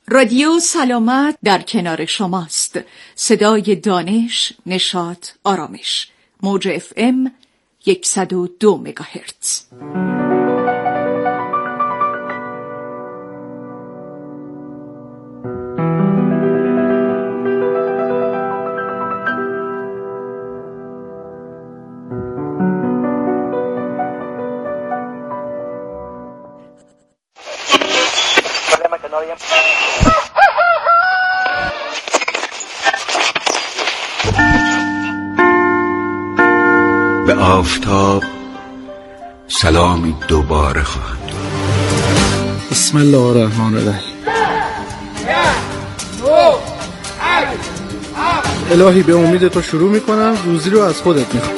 رادیو سلامت در کنار شماست. صدای دانش، نشاط، آرامش. موج FM 102 مگاهرتز. به آفتاب سلامی دوباره خواهد داد. بسم الله الرحمن الرحیم. الهی به امید تو شروع میکنم، روزی رو از خودت میخوام.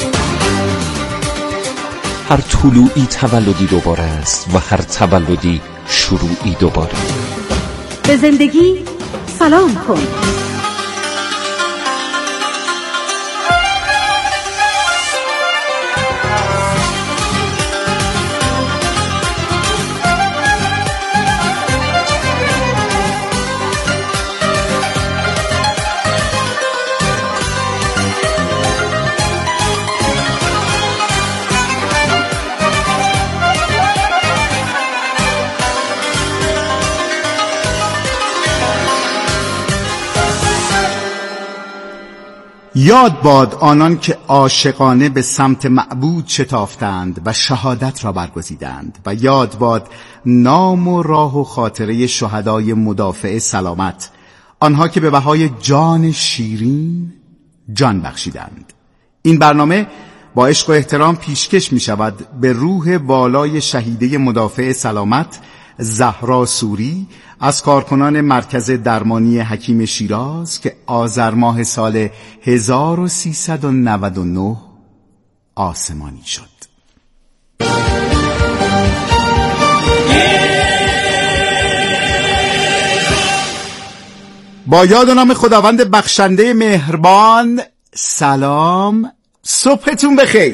هر طلوعی تولدی دوباره است و هر تولدی شروعی دوباره. به زندگی سلام کن. یاد باد آنان که عاشقانه به سمت معبود شتافتند و شهادت را برگزیدند، و یاد باد نام و راه و خاطره شهدای مدافع سلامت، آنها که به بهای جان شیرین جان بخشیدند. این برنامه با عشق و احترام پیشکش می شود به روح والای شهیده مدافع سلامت زهرا سوری از کارکنان مرکز درمانی حکیم شیراز که آذر ماه سال 1399 آسمانی شد. با یاد و نام خداوند بخشنده مهربان، سلام، صبحتون بخیر.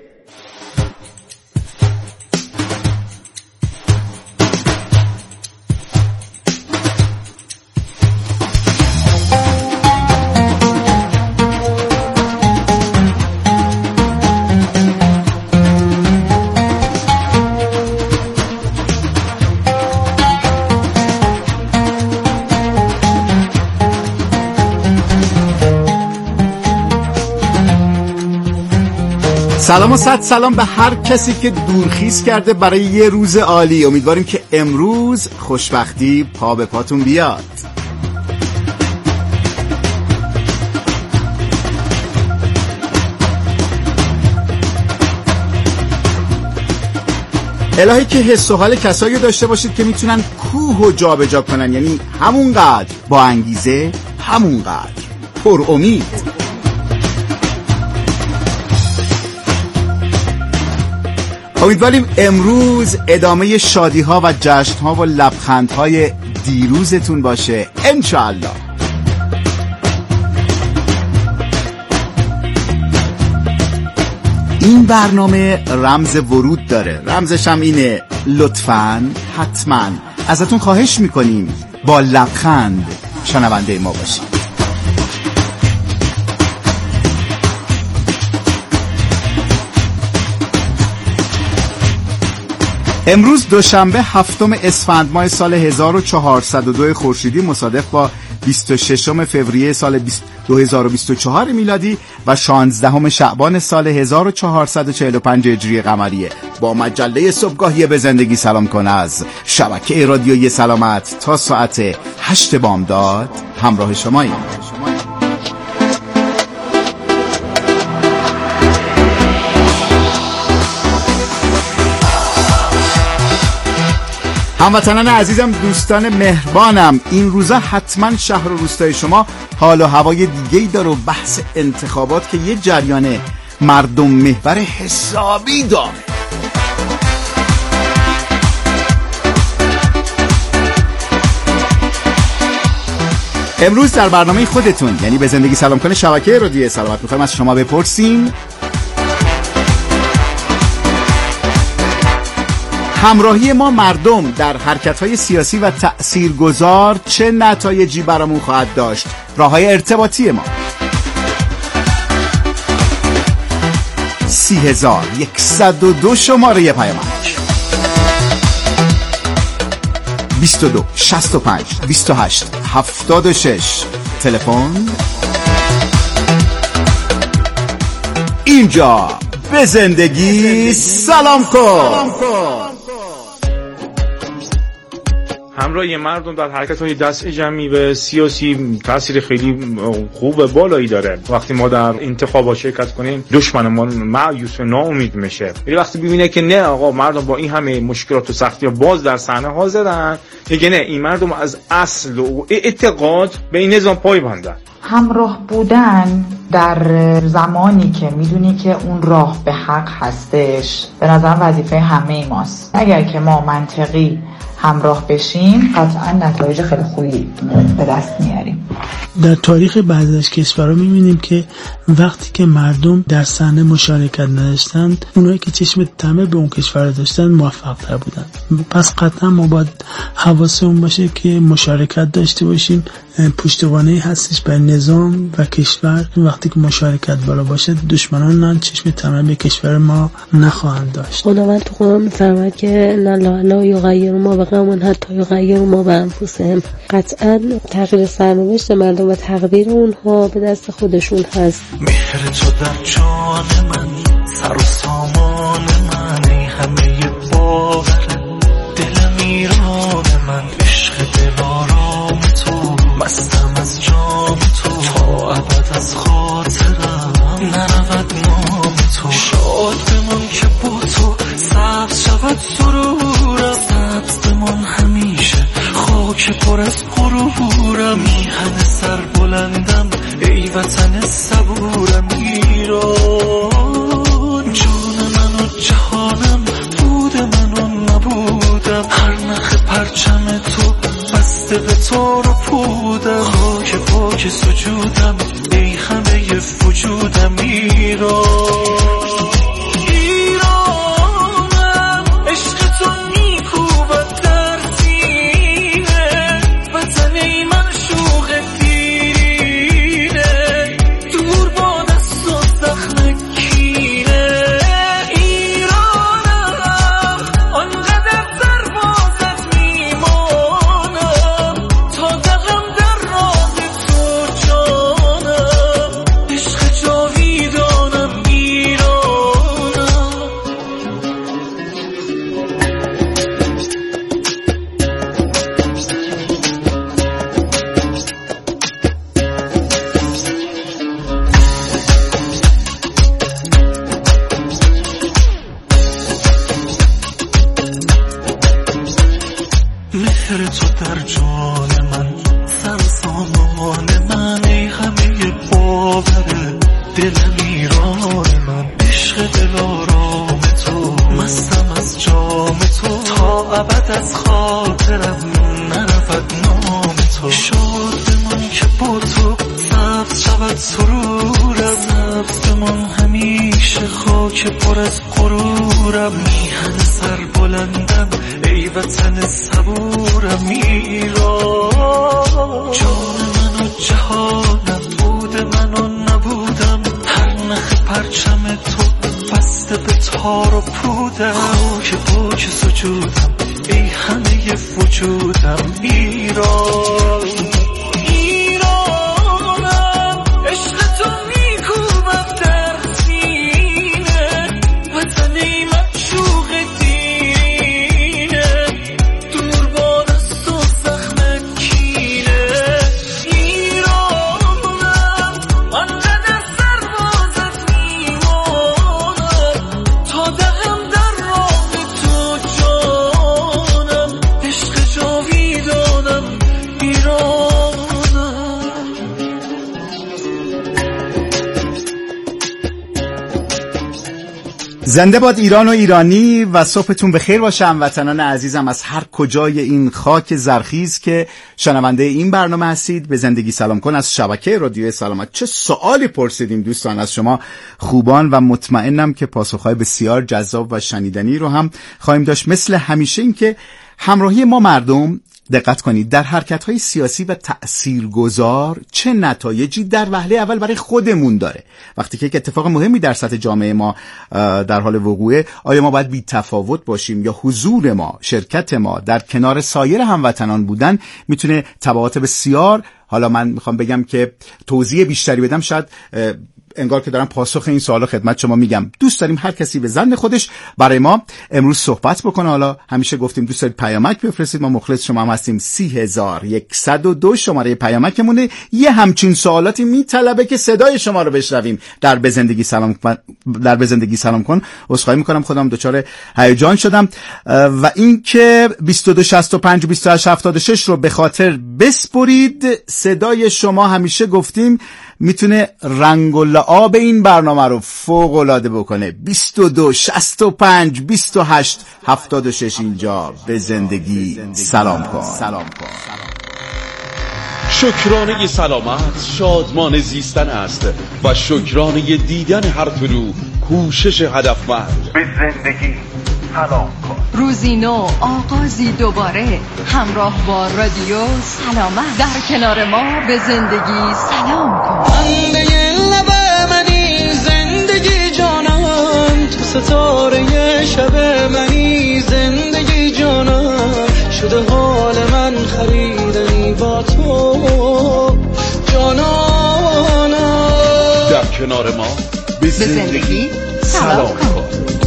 سلام و صد سلام به هر کسی که دورخیز کرده برای یه روز عالی. امیدواریم که امروز خوشبختی پا به پاتون بیاد. الهی که حس و حال کسایی داشته باشید که میتونن کوه و جا به جا کنن، یعنی همونقدر با انگیزه، همونقدر پر امید. امیدواریم امروز ادامه شادی ها و جشن ها و لبخند های دیروزتون باشه انشاءالله. این برنامه رمز ورود داره، رمزش هم اینه. لطفاً حتما ازتون خواهش میکنیم با لبخند شنونده ما باشید. امروز دوشنبه 7 اسفند ماه سال 1402 خورشیدی مصادف با 26 فوریه سال 2024 میلادی و 16 شعبان سال 1445 هجری قمریه. با مجله صبحگاهی به زندگی سلام کن از شبکه رادیویی سلامت تا ساعت 8 بامداد همراه شماییم. هموطنان عزیزم، دوستان مهربانم، این روزا حتما شهر و روستای شما حال و هوای دیگه‌ای داره و بحث انتخابات که یه جریان مردم محور حسابی داره. امروز در برنامه خودتون، یعنی به زندگی سلام کنه شبکه رادیویی سلامت، می‌خوایم از شما بپرسیم همراهی ما مردم در حرکت‌های سیاسی و تأثیرگذار چه نتایجی برامون خواهد داشت؟ راه‌های ارتباطی ما 30102 شماره پیامک 22 65 28 76 تلفن. اینجا به زندگی سلام کن. همراهی مردم در حرکت‌های دست جمعی و سیاسی تاثیر خیلی خوب و بالایی داره. وقتی ما در انتخابات شرکت کنیم دشمنمون مایوس و ناامید میشه، ولی وقتی ببینه که نه آقا مردم با این همه مشکلات و سختی‌ها باز در صحنه حاضرن، میگه نه این مردم از اصل و اعتقاد به این نظام پایبندن. همراه بودن در زمانی که میدونی که اون راه به حق هستش به نظر وظیفه همه ماست. اگر که ما منطقی همراه بشیم قطعا نتایج خیلی خوبی به دست میاریم. در تاریخ بعضی از کشورها میبینیم که وقتی که مردم در صحنه مشارکت نداشتند، اونایی که چشم طمع به اون کشور داشتن موفق تر بودن. پس قطعا ما باید حواسمون باشه که مشارکت داشته باشیم. پشتوانه هستش بر نظام و کشور. وقتی که مشارکت بالا باشه دشمنان نه چشم طمع به کشور ما نخواهند داشت. خداوند تو قرآن میفرماید که لا یغیر ما بقوم حتی یغیروا ما بانفسهم. قطعا تغییر سرنوشت مردم و تقدیر اونها به دست خودشون هست. مهر تو در جان من، سر و سامان من، ای همه باور دلم ایران من، عشق دلارام تو، مستم از جام تو، تا ابد از خاطرم نرود نام تو. شاد بمان که با تو سبز شود سرورم، سبز بمان همیشه خاک پر از غرورم. میهن سر بلندم ای وطن صبورم ایران. جون من و جهانم، بود من و نبودم، هر نخ پرچم تو بسته به تار و پودم. خاک پاک سجودم ای همه وجودم ایران. ایران زنده باد ایران و ایرانی و صبحتون بخیر باشه هموطنان عزیزم از هر کجای این خاک زرخیز که شنونده این برنامه هستید. به زندگی سلام کن از شبکه رادیو سلامت. چه سوالی پرسیدیم دوستان از شما خوبان و مطمئنم که پاسخهای بسیار جذاب و شنیدنی رو هم خواهیم داشت. مثل همیشه این که همراهی ما مردم، دقت کنید، در حرکت‌های سیاسی و تأثیرگذار چه نتایجی در وهله اول برای خودمون داره. وقتی که یک اتفاق مهمی در سطح جامعه ما در حال وقوعه، آیا ما باید بی تفاوت باشیم یا حضور ما، شرکت ما در کنار سایر هموطنان بودن میتونه تبعات بسیار، حالا من میخوام بگم که توضیح بیشتری بدم، شاید انگار که دارم پاسخ این سوالو خدمت شما میگم. دوست داریم هر کسی به ظن خودش برای ما امروز صحبت بکنه. حالا همیشه گفتیم دوست دارید پیامک بفرستید، ما مخلص شما هم هستیم. 3102 شماره پیامکمونه. یه همچین سوالاتی میطلبه که صدای شما رو بشنویم در به زندگی سلام کن. عذرخواهی میکنم خودم دچار هیجان شدم. و اینکه 2265 2876 رو به خاطر بسپرید. صدای شما همیشه گفتیم میتونه رنگ و لعاب این برنامه رو فوق العاده بکنه. 22 65 28 76 اینجا به زندگی سلام کن. شکرانه سلامت شادمان زیستن است و شکرانه دیدن هر طلوع کوشش هدفمند. به زندگی سلام کن. روزی نو، آغازی دوباره، همراه با رادیو سلامت. در کنار ما به زندگی سلام کن. بنده لب منی زندگی جانم، تو ستاره شب منی زندگی جانم، شده حال من خریدنی با تو جانانم. در کنار ما به زندگی سلام کن.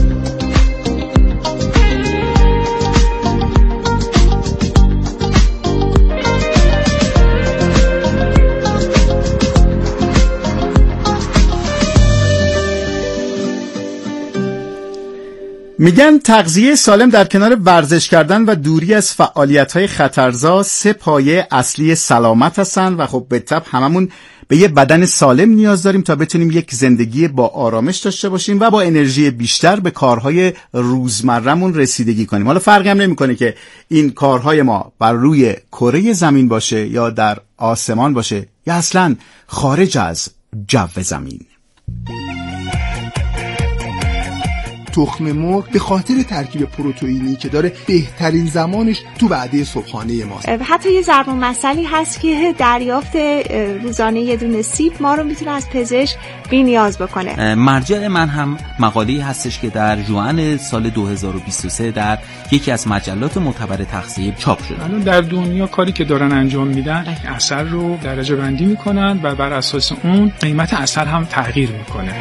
میگن تغذیه سالم در کنار ورزش کردن و دوری از فعالیت‌های خطرزا 3 پایه اصلی سلامت هستن و خب به طبع هممون به یه بدن سالم نیاز داریم تا بتونیم یک زندگی با آرامش داشته باشیم و با انرژی بیشتر به کارهای روزمره‌مون رسیدگی کنیم. حالا فرقی هم نمی‌کنه که این کارهای ما بر روی کره زمین باشه یا در آسمان باشه یا اصلاً خارج از جو زمین. تخم مرغ به خاطر ترکیب پروتئینی که داره بهترین زمانش تو وعده صبحانه ماست. حتی یه ضرب المثلی هست که دریافت روزانه یه دونه سیب ما رو میتونه از پزشک بی‌نیاز بکنه. مرجع من هم مقاله‌ای هستش که در ژوئن سال 2023 در یکی از مجلات معتبر تغذیه چاپ شده. الان در دنیا کاری که دارن انجام میدن اثر رو درجه بندی میکنن و بر اساس اون قیمت اثر هم تغییر میکنه.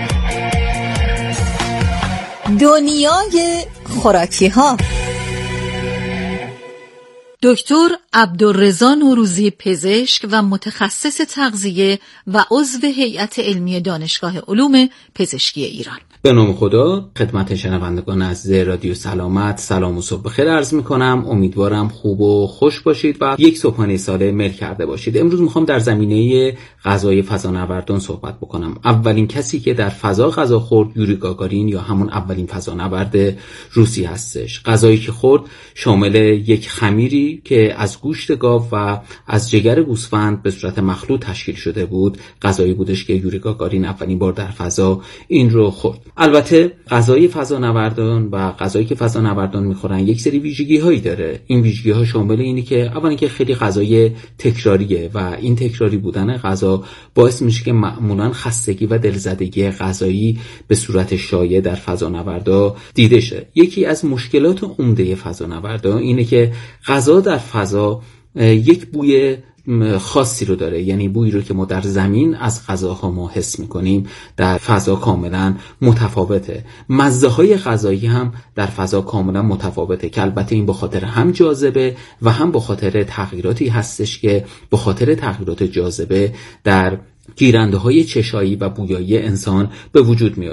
دنیای خوراکی ها. دکتر عبدالرضا نوروزی، پزشک و متخصص تغذیه و عضو هیئت علمی دانشگاه علوم پزشکی ایران. به نام خدا خدمت شنوندگان عزیز رادیو سلامت سلام و صبح بخیر عرض میکنم. امیدوارم خوب و خوش باشید و یک صبحانه سالم مل کرده باشید. امروز میخوام در زمینه غذای فضانوردان صحبت بکنم. اولین کسی که در فضا غذا خورد یوری گاگارین یا همون اولین فضانورد روسی هستش. غذایی که خورد شامل یک خمیری که از گوشت گاو و از جگر گوسفند به صورت مخلوط تشکیل شده بود. غذایی بودش که یوری گاگارین اولین بار در فضا این رو خورد. البته غذای فضانوردان و غذایی که فضانوردان میخورن یک سری ویژگی هایی داره. این ویژگی ها شامل اینه که اولا که خیلی غذای تکراریه و این تکراری بودن غذا باعث میشه که معمولا خستگی و دلزدگی غذایی به صورت شایع در فضانوردا دیده شه. یکی از مشکلات عمده فضانوردا اینه که غذا در فضا یک بوی خاصی رو داره، یعنی بویی رو که ما در زمین از غذاها ما حس میکنیم در فضا کاملا متفاوته. مزه های غذایی هم در فضا کاملا متفاوته که البته این به خاطر هم جاذبه و هم به خاطر تغییراتی هستش که به خاطر تغییرات جاذبه در گیرنده های چشایی و بویایی انسان به وجود میاره.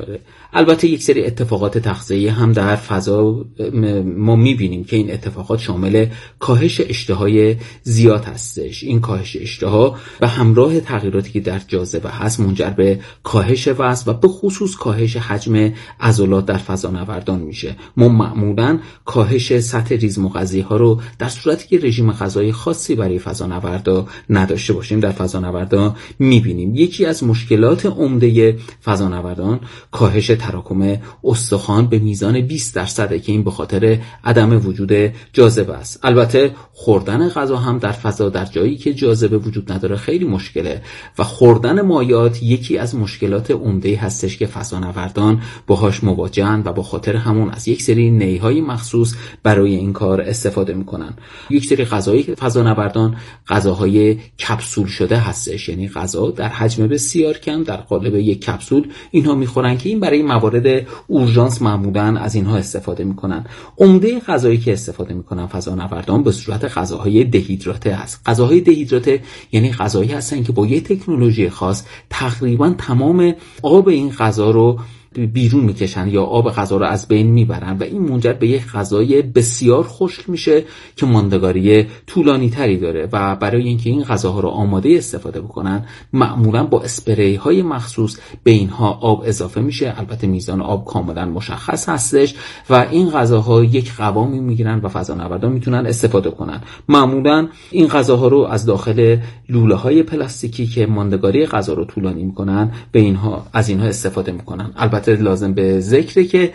البته یک سری اتفاقات تغذیه‌ای هم در فضا ما می‌بینیم که این اتفاقات شامل کاهش اشتهای زیاد هستش. این کاهش اشتها و همراه تغییراتی که در جاذبه هست منجر به کاهش وزن و به خصوص کاهش حجم عضلات در فضانوردان میشه. ما معمولاً کاهش سطح ریزمغذی‌ها رو در صورتی که رژیم غذایی خاصی برای فضانوردا نداشته باشیم در فضانوردا می‌بینیم. یکی از مشکلات عمده فضانوردان کاهش تراکم استخوان به میزان 20% که این به خاطر عدم وجود جاذبه است. البته خوردن غذا هم در فضا در جایی که جاذبه وجود نداره خیلی مشکله و خوردن مایعات یکی از مشکلات عمده هستش که فضانوردان باهاش مواجهن و با خاطر همون از یک سری نیهای مخصوص برای این کار استفاده میکنن. یک سری غذایی که فضانوردان غذاهای کپسول شده هستش، یعنی غذا در حجم بسیار کم در قالب یک کپسول اینها میخورن که این برای موارد اورژانس معمولا از اینها استفاده میکنن. عمده غذایی که استفاده میکنن فضانوردان به صورت غذاهای دهیدراته است. غذاهای دهیدراته یعنی غذایی هستن که با یک تکنولوژی خاص تقریبا تمام آب این غذا رو بیرون میکشن یا آب غذا رو از بین میبرن و این منجر به یک غذای بسیار خشک میشه که ماندگاری طولانی تری داره و برای اینکه این غذاها رو آماده استفاده بکنن معمولا با اسپری های مخصوص به اینها آب اضافه میشه. البته میزان آب کاملا مشخص هستش و این غذاها یک قوامی میگیرن و فضانوردان میتونن استفاده کنن. معمولا این غذاها رو از داخل لوله های پلاستیکی که ماندگاری غذا رو طولانی میکنن به اینها از اینها استفاده میکنن. البته لازم به ذکره که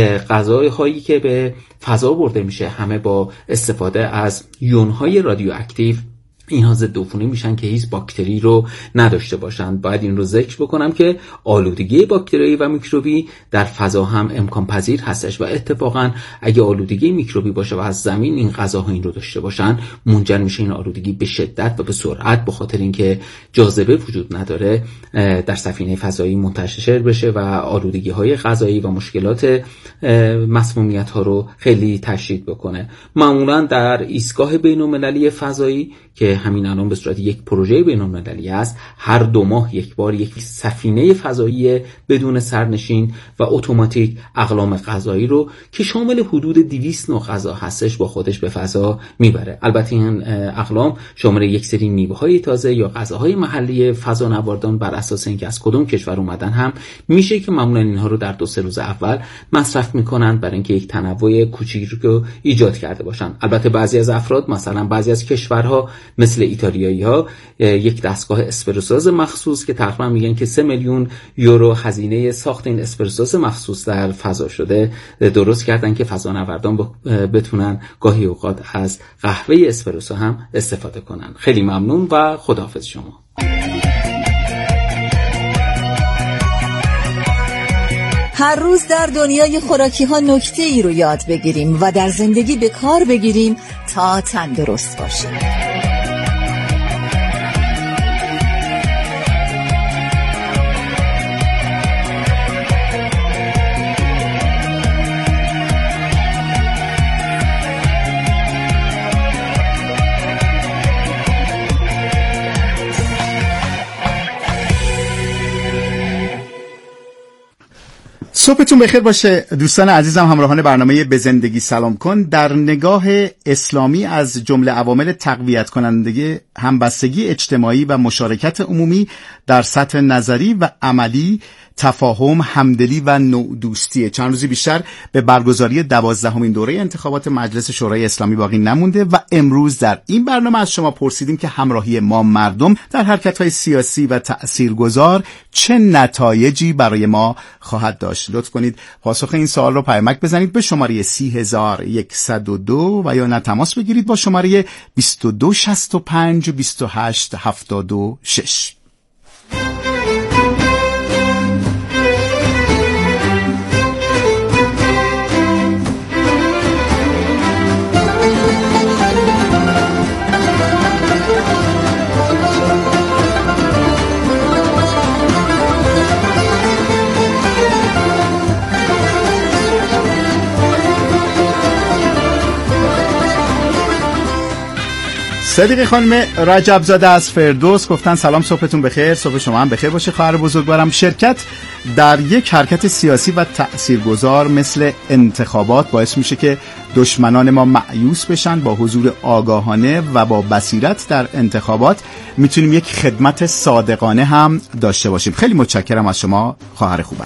غذاهایی که به فضا برده میشه همه با استفاده از یونهای رادیواکتیو اینها ضد عفونی میشن که هیچ باکتری رو نداشته باشند. باید این رو ذکر بکنم که آلودگی باکتری و میکروبی در فضا هم امکان پذیر هستش و اتفاقا اگه آلودگی میکروبی باشه و از زمین این غذاها این رو داشته باشن منجر میشه این آلودگی به شدت و به سرعت به خاطر اینکه جاذبه وجود نداره در سفینه فضایی منتشر بشه و آلودگی های غذایی و مشکلات مسمومیت ها رو خیلی تشدید بکنه. معمولا در ایستگاه بین‌المللی فضایی که همین الان به صورت یک پروژه بین‌المللی است هر 2 ماه یک بار یک سفینه فضایی بدون سرنشین و اتوماتیک اقلام غذایی رو که شامل حدود 200 نوع غذا هستش با خودش به فضا میبره. البته این اقلام شامل یک سری میوه‌های تازه یا غذاهای محلی فضانوردان بر اساس اینکه از کدوم کشور اومدن هم میشه که معمولا اینها رو در 2-3 روز اول مصرف میکنن برای اینکه یک تنوع کوچیکی رو ایجاد کرده باشن. البته بعضی از افراد مثلا بعضی از کشورها مثل ایتالیایی‌ها یک دستگاه اسپرسوز مخصوص که تقریبا میگن که 3 میلیون یورو هزینه ساخت این اسپرسوز مخصوص در فضا شده درست کردن که فضانوردان بتونن گاهی اوقات از قهوه اسپرسو هم استفاده کنن. خیلی ممنون و خداحافظ شما. هر روز در دنیای خوراکی ها نکته ای رو یاد بگیریم و در زندگی به کار بگیریم تا تندرست باشیم. صبحتون بخیر باشه دوستان عزیزم، همراهان برنامه به زندگی سلام کن. در نگاه اسلامی از جمله عوامل تقویت کننده همبستگی اجتماعی و مشارکت عمومی در سطح نظری و عملی تفاهم، همدلی و نوع دوستیه. چند روزی بیشتر به برگزاری 12مین دوره انتخابات مجلس شورای اسلامی باقی نمونده و امروز در این برنامه از شما پرسیدیم که همراهی ما مردم در حرکت‌های سیاسی و تأثیرگذار چه نتایجی برای ما خواهد داشت. لطف کنید پاسخ این سوال رو پیامک بزنید به شماره 30102 و یا نه تماس بگیرید با شماره 2265 2876. صدیقی خانم رجب زاده از فردوس گفتن سلام، صبحتون بخیر. صبح شما هم بخیر باشه خواهر بزرگوارم. شرکت در یک حرکت سیاسی و تأثیرگذار مثل انتخابات باعث میشه که دشمنان ما مایوس بشن. با حضور آگاهانه و با بصیرت در انتخابات میتونیم یک خدمت صادقانه هم داشته باشیم. خیلی متشکرم از شما خواهر خوبم.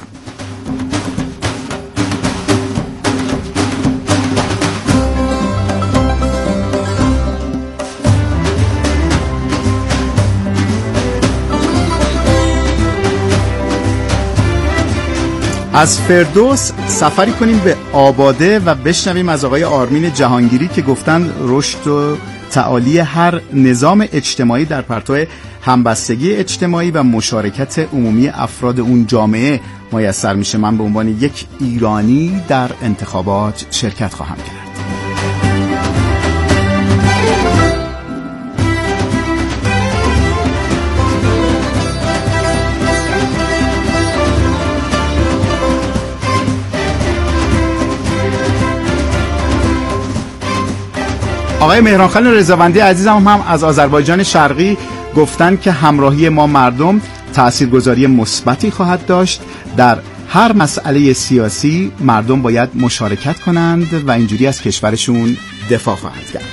از فردوس سفری کنیم به آباده و بشنویم از آقای آرمین جهانگیری که گفتن رشد و تعالی هر نظام اجتماعی در پرتو همبستگی اجتماعی و مشارکت عمومی افراد اون جامعه میسر میشه. من به عنوان یک ایرانی در انتخابات شرکت خواهم کرد. آقای مهرانخان رضاوندی عزیزم هم از آذربایجان شرقی گفتن که همراهی ما مردم تاثیرگذاری مثبتی خواهد داشت. در هر مسئله سیاسی مردم باید مشارکت کنند و اینجوری از کشورشون دفاع خواهند کرد.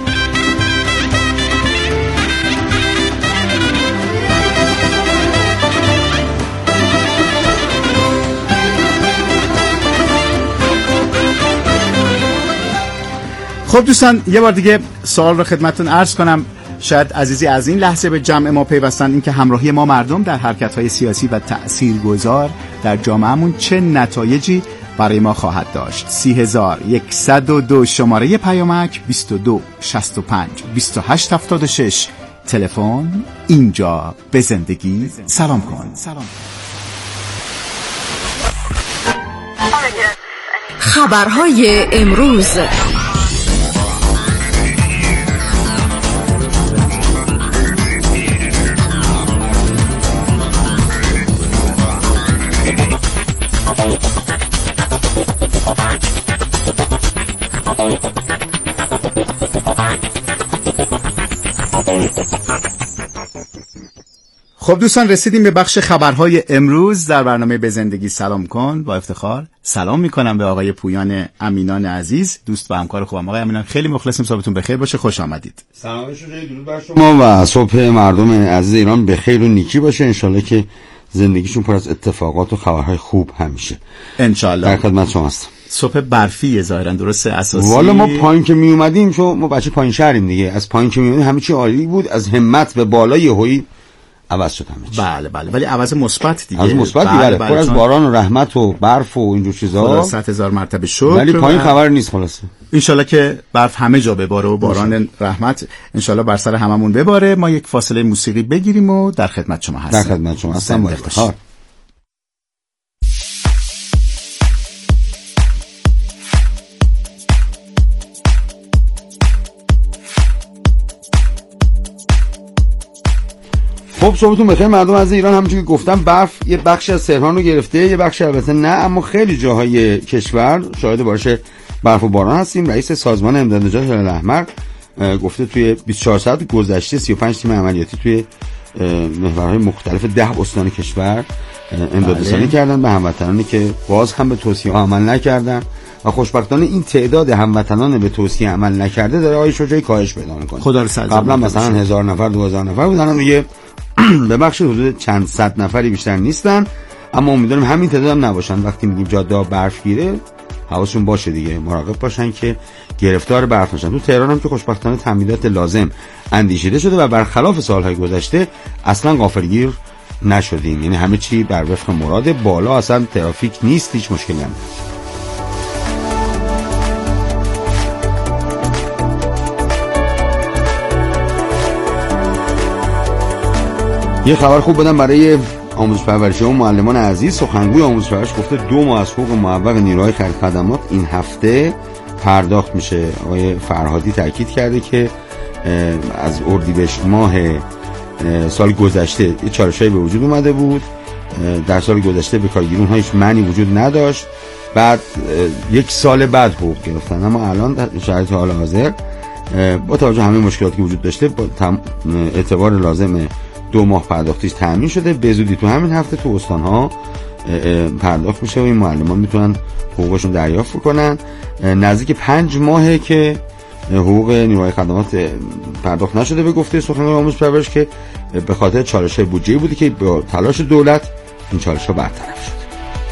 خب دوستان، یه بار دیگه سوال رو خدمتتون عرض کنم. شاید عزیزی از این لحظه به جمع ما پیوستن، این که همراهی ما مردم در حرکت‌های سیاسی و تأثیرگذار در جامعهمون چه نتایجی برای ما خواهد داشت. 30102 شماره پیامک 22 65 28 76 تلفن. اینجا به زندگی سلام کن. خبرهای امروز. خب دوستان، رسیدیم به بخش خبرهای امروز در برنامه به زندگی سلام کن. با افتخار سلام میکنم به آقای پویان امینان عزیز، دوست و همکار خوبم. آقای امینان خیلی مخلصیم، صبحتون بخیر باشه، خوش آمدید. سلام شما، درود بر شما و صبح مردم عزیز ایران بخیر و نیکی باشه. انشالله که زندگیشون پر از اتفاقات و خبرهای خوب همیشه. انشالله. در خدمت شما هستم. صبح برفیه ظاهرا، درسته؟ اساسی والا ما پایین که می اومدیم، چون ما بچه پایین شهریم دیگه، از پایین که می اومدیم همه چی عالی بود، از همت به بالا یهویی عوض شد همه چی. بله بله، ولی عوض مثبت دیگه. از مثبت بله، پر از باران و رحمت و برف و اینجور چیزا. خدا 100,000 مرتبه شکر. ولی پایین خبر نیست خلاصه. انشالله که برف همه جا بباره و باران رحمت انشالله بر سر هممون بباره. ما یک فاصله موسیقی بگیریم و در خدمت شما هستم. در خدمت شما هستم با افتخار. خب صبحتون بخیر مردم از ایران. همونجوری که گفتم برف یه بخشی از تهران رو گرفته، یه بخشی البته نه، اما خیلی جاهای کشور شاهد بارش برف و باران هستیم. رئیس سازمان امداد نجات هلال احمر گفته توی 24 ساعت گذشته 35 تیم عملیاتی توی محورهای مختلف 10 استان کشور امداد رسانی کردن به هموطنانی که باز هم به توصیه عمل نکردن و خوشبختانه این تعداد هموطنان به توصیه عمل نکرده داره آقای شجاعی کاهش پیدا می‌کنه. خدا رو سلامت. قبلا مثلا 1000 نفر 2000 نفر بودن، دیگه به بخش حدود چند صد نفری بیشتر نیستن. اما امیدوارم همین تعداد هم نباشن. وقتی میگیم جاده ها برف گیره حواسشون باشه دیگه، مراقب باشن که گرفتار برف نشن. تو تهران هم که خوشبختانه تامینات لازم اندیشیده شده و برخلاف سالهای گذشته اصلا غافلگیر نشدیم، یعنی همه چی بر وفق مراد. بالا اصلا ترافیک نیست، هیچ مشکلی هم نیست. یه خبر خوب بدم برای آموزش پرورشی و معلمان عزیز. سخنگوی آموزش پرورش گفته 2 ماه از حقوق معوق نیروهای خرید خدمات این هفته پرداخت میشه. آقای فرهادی تاکید کرده که از اردیبهشت ماه سال گذشته یه چالشایی به وجود اومده بود. در سال گذشته به کارگیرون ها هیچ معنی وجود نداشت، بعد 1 سال بعد حقوق گرفتن، اما الان در شرایط حال حاضر با توجه همه مشکلاتی که وجود داشته با اعتبار لازم 2 ماه پرداختیش تأمین شده. به زودی تو همین هفته تو استان‌ها پرداخت میشه و این معلمان میتونن حقوقشون دریافت کنن. نزدیک 5 ماهه که حقوق نیروهای خدمات پرداخت نشده به گفته سخنگوی آموزش پرورش که به خاطر چالش‌های بودجه‌ای بوده که با تلاش دولت این چالش‌ها برطرف شد.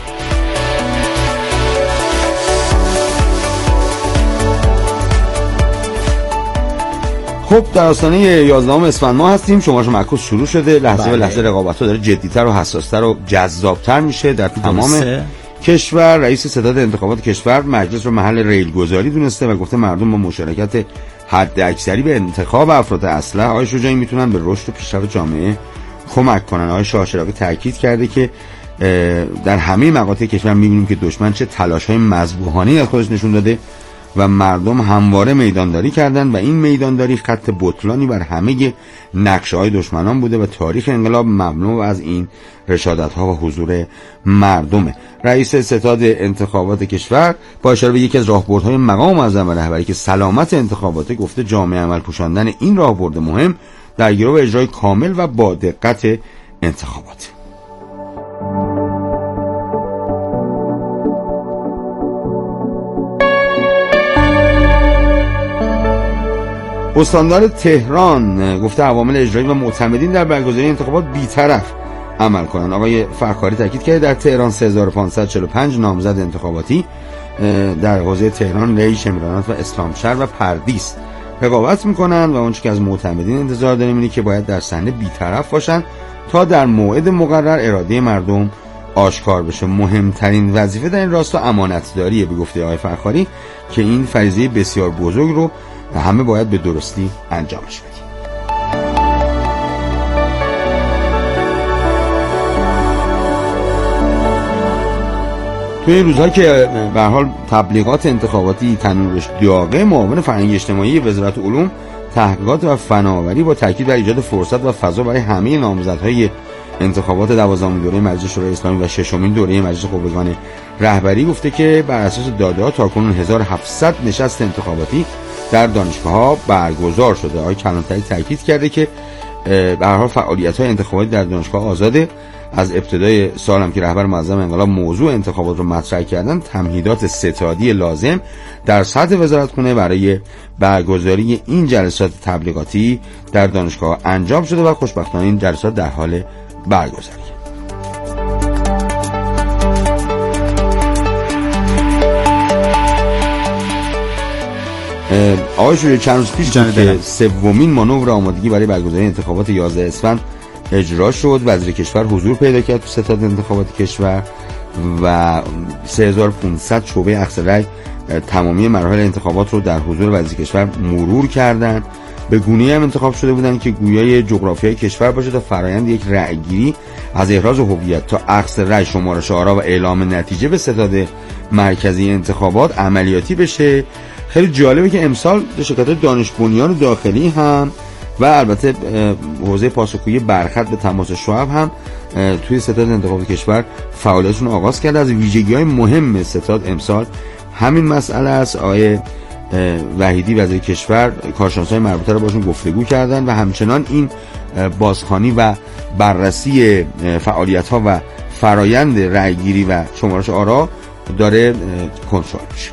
خب در آستانه 11 اسفند ماه هستیم. شمارش معکوس شروع شده. لحظه به لحظه رقابت‌ها داره جدی‌تر و حساس‌تر و جذاب‌تر میشه در تمام کشور. رئیس ستاد انتخابات کشور مجلس رو محل ریلگذاری دونسته و گفته مردم با مشارکت حد اکثری به انتخاب افراد اصلح آقای شجاعی میتونن به رشد و پیشرفت جامعه کمک کنن. آقای شاه شراقی تاکید کرده که در همه مقاطع کشور میبینیم که دشمن چه تلاش‌های مذبوحانه‌ای از خودش نشون داده و مردم همواره میدانداری کردن و این میدانداری خط بطلانی بر همه نقشه‌های دشمنان بوده و تاریخ انقلاب مملو از این رشادت‌ها و حضور مردمه. رئیس ستاد انتخابات کشور با اشاره به یکی از راهبردهای مقام معظم رهبری که سلامت انتخابات گفته جامعه عمل پوشاندن این راهبرد مهم در گرو اجرای کامل و با دقت انتخابات. استاندار تهران گفته عوامل اجرایی و معتمدین در برگزاری انتخابات بی‌طرف عمل کنند. آقای فرخاری تاکید کرده در تهران 3545 نامزد انتخاباتی در حوزه تهران، ری، شمرانات و اسلامشهر و پردیس رقابت میکنن و اونچه که از معتمدین انتظار داریم اینه که باید در صحنه بی‌طرف باشن تا در موعد مقرر اراده مردم آشکار بشه. مهمترین وظیفه در این راستا امانتداریه به گفته آقای فرخاری که این فریضه بسیار بزرگ رو همه باید به درستی انجامش بدیم. توی این روزها که به هر حال تبلیغات انتخاباتی تنورش داغه، معاون فرهنگی اجتماعی وزارت علوم تحقیقات و فناوری با تاکید بر ایجاد فرصت و فضا برای همه نامزدهای انتخابات 12مین دوره مجلس شورای اسلامی و 6مین دوره مجلس قوه‌گان رهبری گفته که بر اساس داده‌ها تاکنون 1700 نشست انتخاباتی در دانشگاه‌ها برگزار شده. آقای کلانتری تاکید کرده که به هر حال فعالیت‌های انتخاباتی در دانشگاه آزاده. از ابتدای سال هم که رهبر معظم انقلاب موضوع انتخابات رو مطرح کردن، تمهیدات ستادی لازم در سطح وزارتخونه برای برگزاری این جلسات تبلیغاتی در دانشگاه انجام شده و خوشبختانه این جلسات در حال برگزاری. آقای شجاعی چند روز پیش که 3مین مانور آمادگی برای برگزاری انتخابات 11 اسفند اجرا شد. وزیر کشور حضور پیدا کرد تو ستاد انتخابات کشور و 3500 شعبه اخذ رأی تمامی مراحل انتخابات رو در حضور وزیر کشور مرور کردند. به گونه‌ای هم انتخاب شده بودند که گویای جغرافیای کشور باشه تا فرایند یک رأیگیری از احراز هویت تا اخذ رأی، شمارش آرا و اعلام نتیجه به ستاد مرکزی انتخابات عملیاتی بشه. خیلی جالبه که امسال شرکت دانش بنیان داخلی هم و البته حوزه پاسخگویی برخط به تماس شعب هم توی ستاد انتخابات کشور فعالیتشون آغاز کرده. از ویژگی‌های مهم ستاد امسال همین مسئله است. آقای وحیدی وزیر کشور کارشناسای مربوطه رو باشون گفتگو کردن و همچنان این بازخوانی و بررسی فعالیت‌ها و فرایند رأیگیری و شمارش آرا داره کنترل میشه.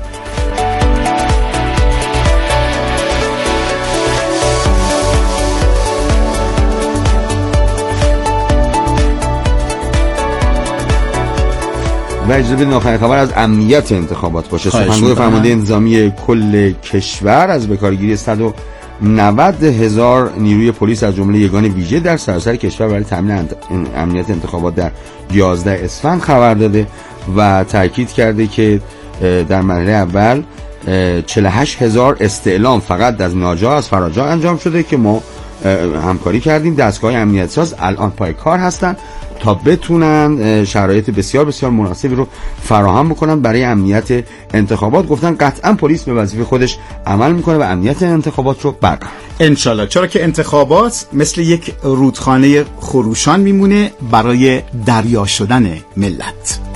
و اجازه بدین آخرین خبر از امنیت انتخابات باشه. سخنگوی فرمانده انتظامی کل کشور از بکارگیری 190,000 نیروی پلیس از جمله یگان ویژه در سراسر کشور برای تامین امنیت انتخابات در 11 اسفند خبر داده و تاکید کرده که در مرحله اول 48,000 استعلام فقط از ناجا از فراجا انجام شده که ما همکاری کردیم. دستگاه امنیت ساز الان پای کار هستن تا بتونن شرایط بسیار بسیار مناسبی رو فراهم بکنن برای امنیت انتخابات. گفتن قطعا پلیس به وظیفه خودش عمل میکنه و امنیت انتخابات رو برقرار انشالله، چرا که انتخابات مثل یک رودخانه خروشان میمونه برای دریا شدن ملت.